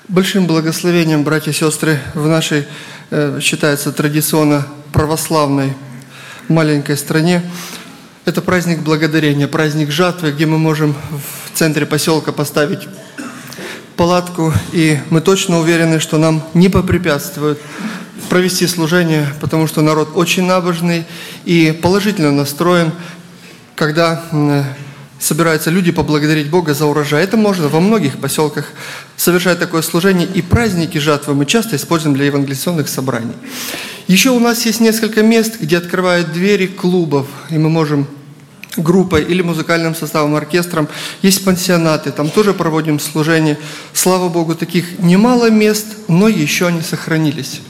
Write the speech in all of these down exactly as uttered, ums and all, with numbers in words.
Большим благословением, братья и сестры, в нашей, э, считается традиционно православной маленькой стране, это праздник благодарения, праздник жатвы, где мы можем в центре поселка поставить палатку, и мы точно уверены, что нам не попрепятствуют провести служение, потому что народ очень набожный и положительно настроен, когда э, собираются люди поблагодарить Бога за урожай. Это можно во многих поселках совершать такое служение, и праздники жатвы мы часто используем для евангелизационных собраний. Еще у нас есть несколько мест, где открывают двери клубов, и мы можем группой или музыкальным составом, оркестром. Есть пансионаты, там тоже проводим служение. Слава Богу, таких немало мест, но еще они сохранились.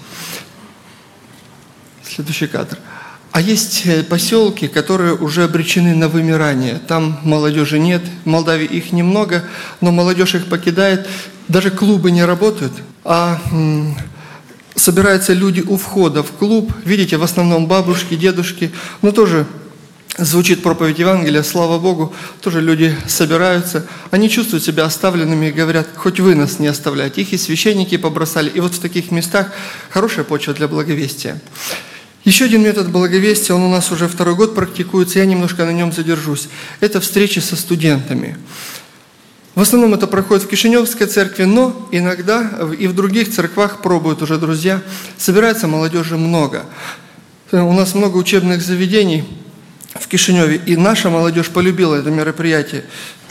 Следующий кадр. А есть поселки, которые уже обречены на вымирание. Там молодежи нет, в Молдавии их немного, но молодежь их покидает. Даже клубы не работают, а м, собираются люди у входа в клуб. Видите, в основном бабушки, дедушки, но тоже звучит проповедь Евангелия, слава Богу, тоже люди собираются. Они чувствуют себя оставленными и говорят, хоть вы нас не оставляйте. Их и священники побросали. И вот в таких местах хорошая почва для благовестия. Еще один метод благовестия, он у нас уже второй год практикуется, я немножко на нем задержусь. Это встречи со студентами. В основном это проходит в Кишиневской церкви, но иногда и в других церквах пробуют уже друзья. Собирается молодежи много. У нас много учебных заведений в Кишиневе, и наша молодежь полюбила это мероприятие.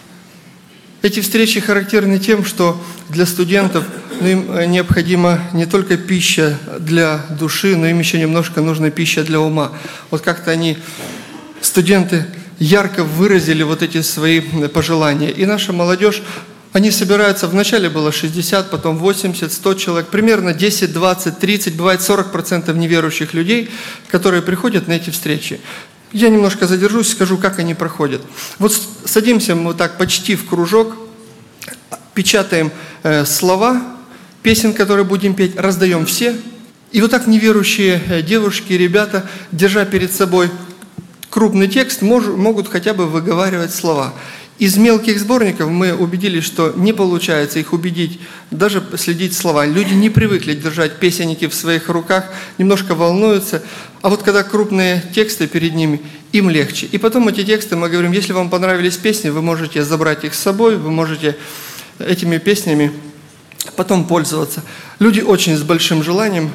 Эти встречи характерны тем, что для студентов ну, им необходима не только пища для души, но им еще немножко нужна пища для ума. Вот как-то они, студенты, ярко выразили вот эти свои пожелания. И наша молодежь, они собираются, вначале было шестьдесят, потом восемьдесят, сто человек, примерно десять, двадцать, тридцать, бывает сорок процентов неверующих людей, которые приходят на эти встречи. Я немножко задержусь, скажу, как они проходят. Вот садимся мы вот так почти в кружок, печатаем э, слова, песен, которые будем петь, раздаем все. И вот так неверующие э, девушки и ребята, держа перед собой крупный текст, мож, могут хотя бы выговаривать слова. Из мелких сборников мы убедились, что не получается их убедить, даже следить слова. Люди не привыкли держать песенники в своих руках, немножко волнуются. А вот когда крупные тексты перед ними, им легче. И потом эти тексты, мы говорим, если вам понравились песни, вы можете забрать их с собой, вы можете этими песнями потом пользоваться. Люди очень с большим желанием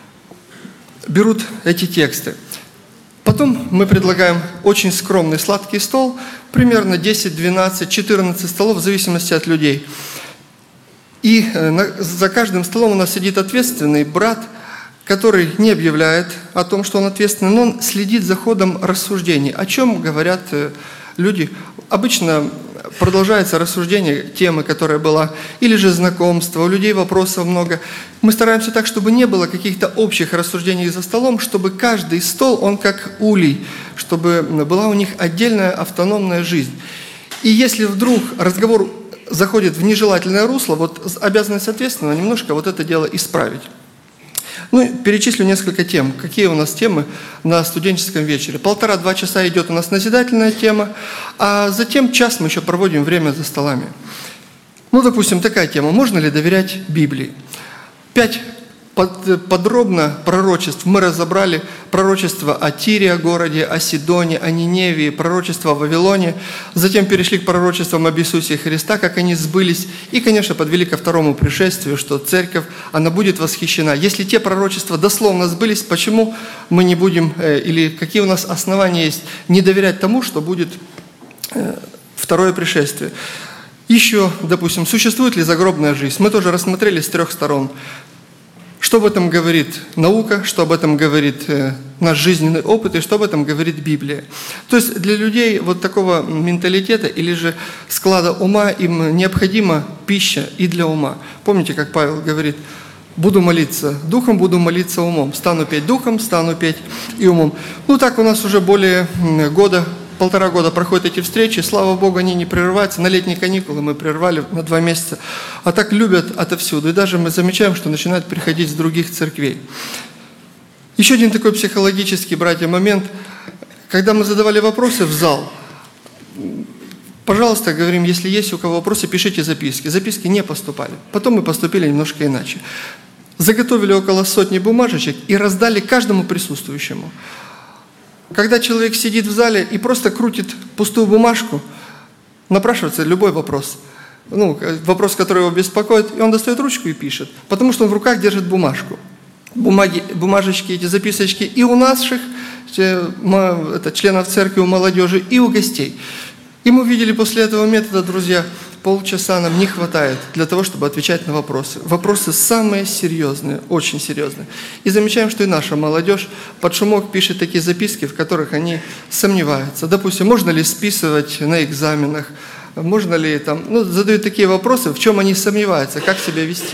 берут эти тексты. Потом мы предлагаем очень скромный сладкий стол, примерно десять, двенадцать, четырнадцать столов, в зависимости от людей. И за каждым столом у нас сидит ответственный брат, который не объявляет о том, что он ответственный, но он следит за ходом рассуждений. О чем говорят люди? Обычно продолжается рассуждение темы, которая была, или же знакомство, у людей вопросов много. Мы стараемся так, чтобы не было каких-то общих рассуждений за столом, чтобы каждый стол, он как улей, чтобы была у них отдельная автономная жизнь. И если вдруг разговор заходит в нежелательное русло, вот обязанность ответственного немножко вот это дело исправить. Ну, перечислю несколько тем. Какие у нас темы на студенческом вечере? Полтора-два часа идет у нас назидательная тема, а затем час мы еще проводим время за столами. Ну, допустим, такая тема. Можно ли доверять Библии? Пять под, подробно пророчеств мы разобрали. Пророчество о Тире, о городе, о Сидоне, о Ниневии, пророчество о Вавилоне. Затем перешли к пророчествам об Иисусе Христа, как они сбылись. И, конечно, подвели ко второму пришествию, что церковь, она будет восхищена. Если те пророчества дословно сбылись, почему мы не будем, или какие у нас основания есть, не доверять тому, что будет второе пришествие? Еще, допустим, существует ли загробная жизнь? Мы тоже рассмотрели с трех сторон. Что об этом говорит наука, что об этом говорит э, наш жизненный опыт, и что об этом говорит Библия. То есть для людей вот такого менталитета или же склада ума им необходима пища и для ума. Помните, как Павел говорит, буду молиться духом, буду молиться умом. Стану петь духом, стану петь и умом. Ну так у нас уже более года, полтора года проходят эти встречи, слава Богу, они не прерываются. На летние каникулы мы прервали на два месяца, а так любят отовсюду. И даже мы замечаем, что начинают приходить с других церквей. Еще один такой психологический, братья, момент. Когда мы задавали вопросы в зал, Пожалуйста, говорим, если есть у кого вопросы, пишите записки. Записки не поступали. Потом мы поступили немножко иначе. Заготовили около сотни бумажечек и раздали каждому присутствующему. Когда человек сидит в зале и просто крутит пустую бумажку, напрашивается любой вопрос. Ну, вопрос, который его беспокоит, и он достает ручку и пишет, потому что он в руках держит бумажку. Бумаги, бумажечки, эти записочки и у наших это, членов церкви, у молодежи, и у гостей. И мы увидели после этого метода, друзья, полчаса нам не хватает для того, чтобы отвечать на вопросы. Вопросы самые серьезные, очень серьезные. И замечаем, что и наша молодежь под шумок пишет такие записки, в которых они сомневаются. Допустим, можно ли списывать на экзаменах, можно ли там, ну, задают такие вопросы, в чем они сомневаются, как себя вести.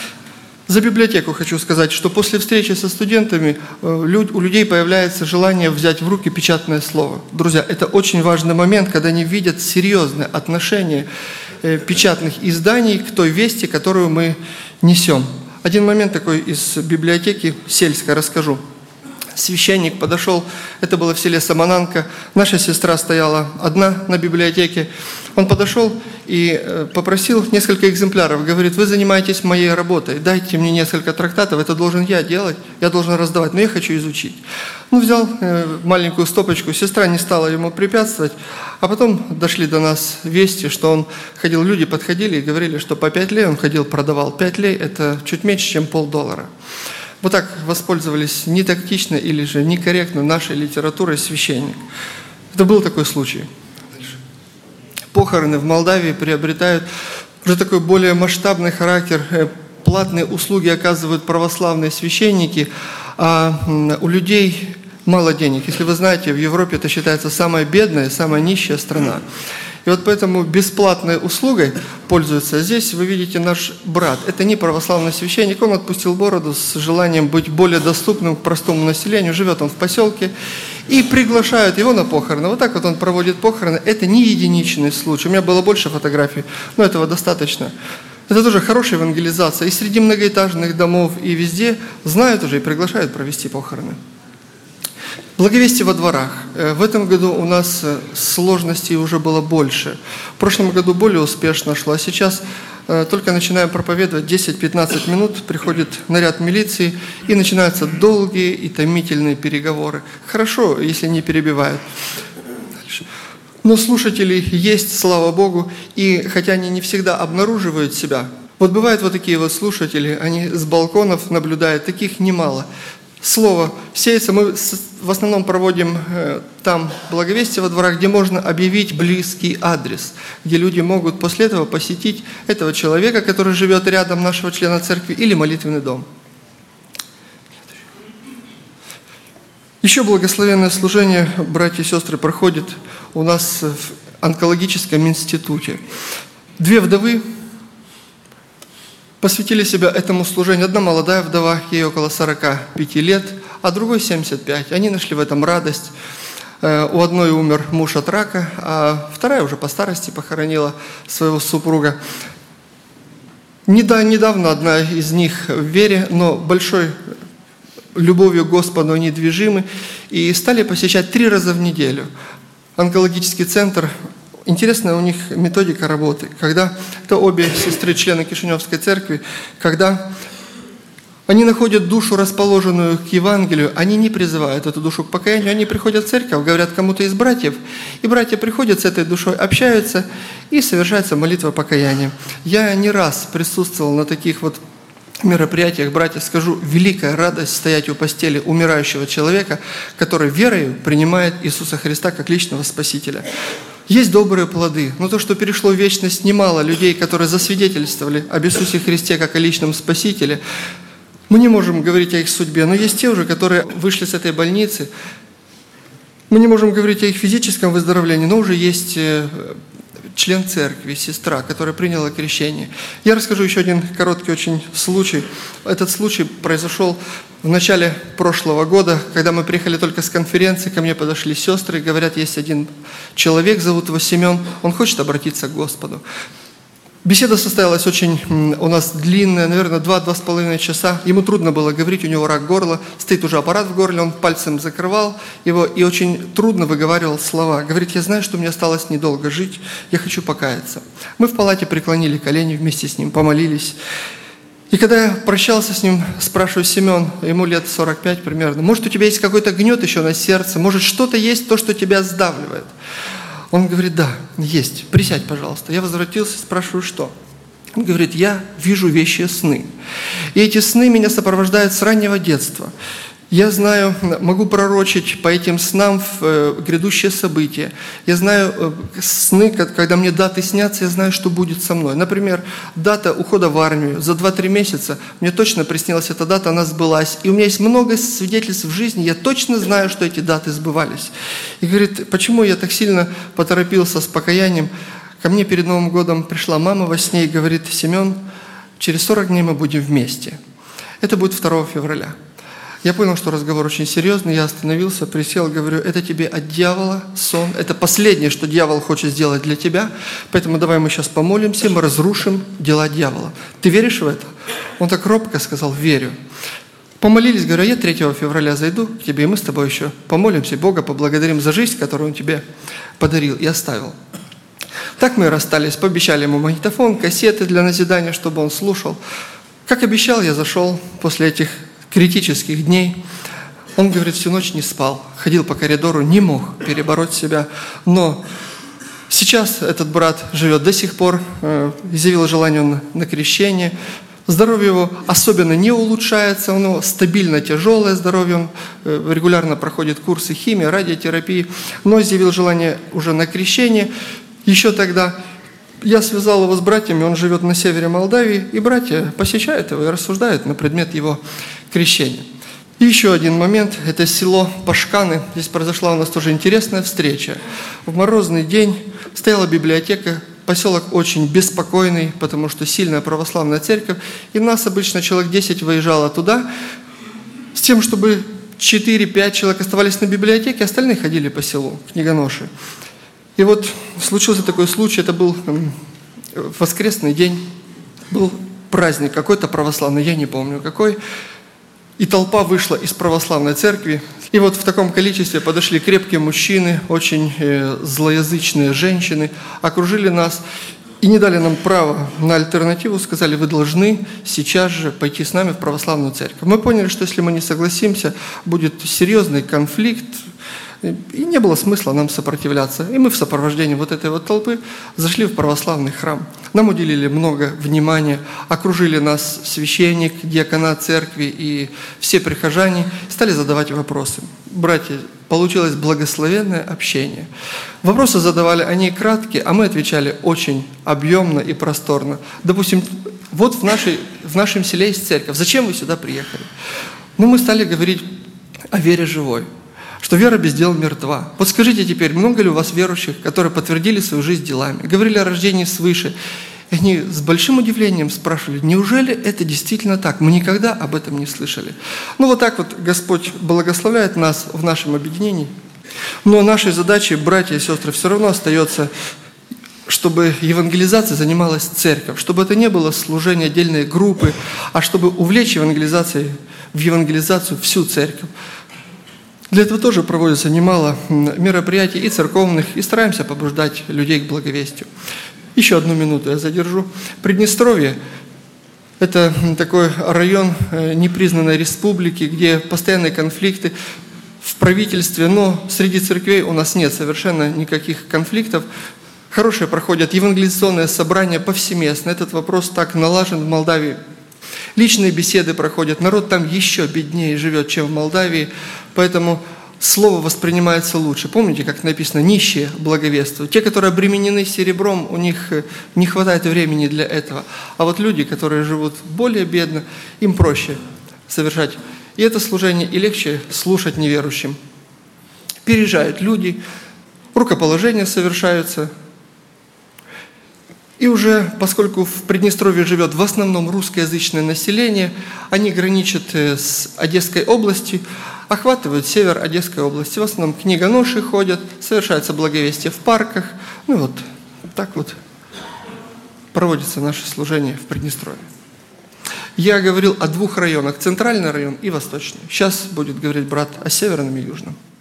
За библиотеку хочу сказать, что после встречи со студентами у людей появляется желание взять в руки печатное слово. Друзья, это очень важный момент, когда они видят серьезное отношение печатных изданий к той вести, которую мы несем. Один момент такой из библиотеки сельской расскажу. Священник подошел, это было в селе Самананка, наша сестра стояла одна на библиотеке. Он подошел и попросил несколько экземпляров, говорит, вы занимаетесь моей работой, дайте мне несколько трактатов, это должен я делать, я должен раздавать, но я хочу изучить. Ну, взял маленькую стопочку, сестра не стала ему препятствовать, а потом дошли до нас вести, что он ходил, люди подходили и говорили, что по пять лей он ходил, продавал. Пять лей – это чуть меньше, чем полдоллара. Вот так воспользовались не тактично или же некорректно нашей литературой священник. Это был такой случай. Похороны в Молдавии приобретают уже такой более масштабный характер. Платные услуги оказывают православные священники, а у людей мало денег. Если вы знаете, в Европе это считается самая бедная, самая нищая страна. И вот поэтому бесплатной услугой пользуется. Здесь вы видите наш брат. Это не православный священник, он отпустил бороду с желанием быть более доступным к простому населению. Живет он в поселке и приглашают его на похороны. Вот так вот он проводит похороны. Это не единичный случай. У меня было больше фотографий, но этого достаточно. Это тоже хорошая евангелизация. И среди многоэтажных домов, и везде знают уже и приглашают провести похороны. Благовестие во дворах. В этом году у нас сложностей уже было больше. В прошлом году более успешно шло, а сейчас только начинаем проповедовать, десять-пятнадцать минут, приходит наряд милиции, и начинаются долгие и томительные переговоры. Хорошо, если не перебивают. Но слушатели есть, слава Богу, и хотя они не всегда обнаруживают себя, вот бывают вот такие вот слушатели, они с балконов наблюдают, таких немало. Слово сеется, мы в основном проводим э, там благовестие во дворах, где можно объявить близкий адрес, где люди могут после этого посетить этого человека, который живет рядом нашего члена церкви, или молитвенный дом. Еще благословенное служение, братья и сестры, проходит у нас в онкологическом институте. Две вдовы посвятили себя этому служению. Одна молодая вдова, ей около сорока пяти лет, а другой семьдесят пять. Они нашли в этом радость. У одной умер муж от рака, а вторая уже по старости похоронила своего супруга. Недавно одна из них в вере, но большой любовью к Господу недвижимы, и стали посещать три раза в неделю онкологический центр. Интересная у них методика работы, когда это обе сестры, члены Кишиневской церкви, когда они находят душу, расположенную к Евангелию, они не призывают эту душу к покаянию, они приходят в церковь, говорят кому-то из братьев, и братья приходят с этой душой, общаются, и совершается молитва покаяния. Я не раз присутствовал на таких вот мероприятиях, братья, скажу, великая радость стоять у постели умирающего человека, который верою принимает Иисуса Христа как личного Спасителя. Есть добрые плоды, но то, что перешло в вечность, немало людей, которые засвидетельствовали об Иисусе Христе как о личном Спасителе. Мы не можем говорить о их судьбе, но есть те уже, которые вышли с этой больницы. Мы не можем говорить о их физическом выздоровлении, но уже есть член церкви, сестра, которая приняла крещение. Я расскажу еще один короткий очень случай. Этот случай произошел в начале прошлого года, когда мы приехали только с конференции, ко мне подошли сестры и говорят, есть один человек, зовут его Семен, он хочет обратиться к Господу. Беседа состоялась очень у нас длинная, наверное, два-два с половиной часа. Ему трудно было говорить, у него рак горла, стоит уже аппарат в горле, он пальцем закрывал его и очень трудно выговаривал слова. Говорит, я знаю, что мне осталось недолго жить, я хочу покаяться. Мы в палате преклонили колени вместе с ним, помолились. И когда я прощался с ним, спрашиваю, Семен, ему лет сорок пять примерно, может, у тебя есть какой-то гнет еще на сердце, может, что-то есть, то, что тебя сдавливает? Он говорит, да, есть, присядь, пожалуйста. Я возвратился, спрашиваю, что? Он говорит, я вижу вещи сны. И эти сны меня сопровождают с раннего детства. Я знаю, могу пророчить по этим снам в грядущее событие. Я знаю сны, когда мне даты снятся, я знаю, что будет со мной. Например, дата ухода в армию. За два-три месяца мне точно приснилась эта дата, она сбылась. И у меня есть много свидетельств в жизни, я точно знаю, что эти даты сбывались. И говорит, почему я так сильно поторопился с покаянием? Ко мне перед Новым годом пришла мама во сне и говорит, Семен, через сорок дней мы будем вместе. Это будет второго февраля. Я понял, что разговор очень серьезный, я остановился, присел, говорю, это тебе от дьявола сон, это последнее, что дьявол хочет сделать для тебя, поэтому давай мы сейчас помолимся, мы разрушим дела дьявола. Ты веришь в это? Он так робко сказал, верю. Помолились, говорю, я третьего февраля зайду к тебе, и мы с тобой еще помолимся, Бога поблагодарим за жизнь, которую Он тебе подарил и оставил. Так мы и расстались, пообещали ему магнитофон, кассеты для назидания, чтобы он слушал. Как обещал, я зашел после этих критических дней. Он, говорит, всю ночь не спал, ходил по коридору, не мог перебороть себя. Но сейчас этот брат живет до сих пор, э, изъявил желание он на крещение. Здоровье его особенно не улучшается, у него стабильно тяжелое здоровье, он э, регулярно проходит курсы химии, радиотерапии, но изъявил желание уже на крещение. Еще тогда я связал его с братьями, он живет на севере Молдавии, и братья посещают его и рассуждают на предмет его крещения. И еще один момент, это село Пашканы. Здесь произошла у нас тоже интересная встреча. В морозный день стояла библиотека, поселок очень беспокойный, потому что сильная православная церковь, и нас обычно человек десять выезжало туда, с тем, чтобы четыре-пять человек оставались на библиотеке, остальные ходили по селу, книгоноши. И вот случился такой случай, это был воскресный день, был праздник какой-то православный, я не помню какой, и толпа вышла из православной церкви. И вот в таком количестве подошли крепкие мужчины, очень э, злоязычные женщины, окружили нас и не дали нам права на альтернативу, сказали, вы должны сейчас же пойти с нами в православную церковь. Мы поняли, что если мы не согласимся, будет серьезный конфликт, и не было смысла нам сопротивляться. И мы в сопровождении вот этой вот толпы зашли в православный храм. Нам уделили много внимания, окружили нас священник, диаконат церкви и все прихожане, стали задавать вопросы. Братья, получилось благословенное общение. Вопросы задавали они краткие, а мы отвечали очень объемно и просторно. Допустим, вот в, нашей, в нашем селе есть церковь, зачем вы сюда приехали? Ну, мы стали говорить о вере живой, что вера без дел мертва. Вот скажите теперь, много ли у вас верующих, которые подтвердили свою жизнь делами, говорили о рождении свыше? И они с большим удивлением спрашивали, неужели это действительно так? Мы никогда об этом не слышали. Ну вот так вот Господь благословляет нас в нашем объединении. Но нашей задачей, братья и сестры, все равно остается, чтобы евангелизацией занималась церковь, чтобы это не было служение отдельной группы, а чтобы увлечь евангелизацией, в евангелизацию всю церковь. Для этого тоже проводится немало мероприятий и церковных, и стараемся побуждать людей к благовестию. Еще одну минуту я задержу. Приднестровье – это такой район непризнанной республики, где постоянные конфликты в правительстве, но среди церквей у нас нет совершенно никаких конфликтов. Хорошие проходят евангелизационные собрания повсеместно. Этот вопрос так налажен в Молдавии. Личные беседы проходят. Народ там еще беднее живет, чем в Молдавии, поэтому слово воспринимается лучше. Помните, как написано, нищие благовествуют. Те, которые обременены серебром, у них не хватает времени для этого. А вот люди, которые живут более бедно, им проще совершать и это служение, и легче слушать неверующим. Переезжают люди, рукоположения совершаются. И уже, поскольку в Приднестровье живет в основном русскоязычное население, они граничат с Одесской областью, охватывают север Одесской области. В основном книгоноши ходят, совершается благовестие в парках. Ну вот, так вот. проводится наше служение в Приднестровье. Я говорил о двух районах, центральный район и восточный. Сейчас будет говорить брат о северном и южном.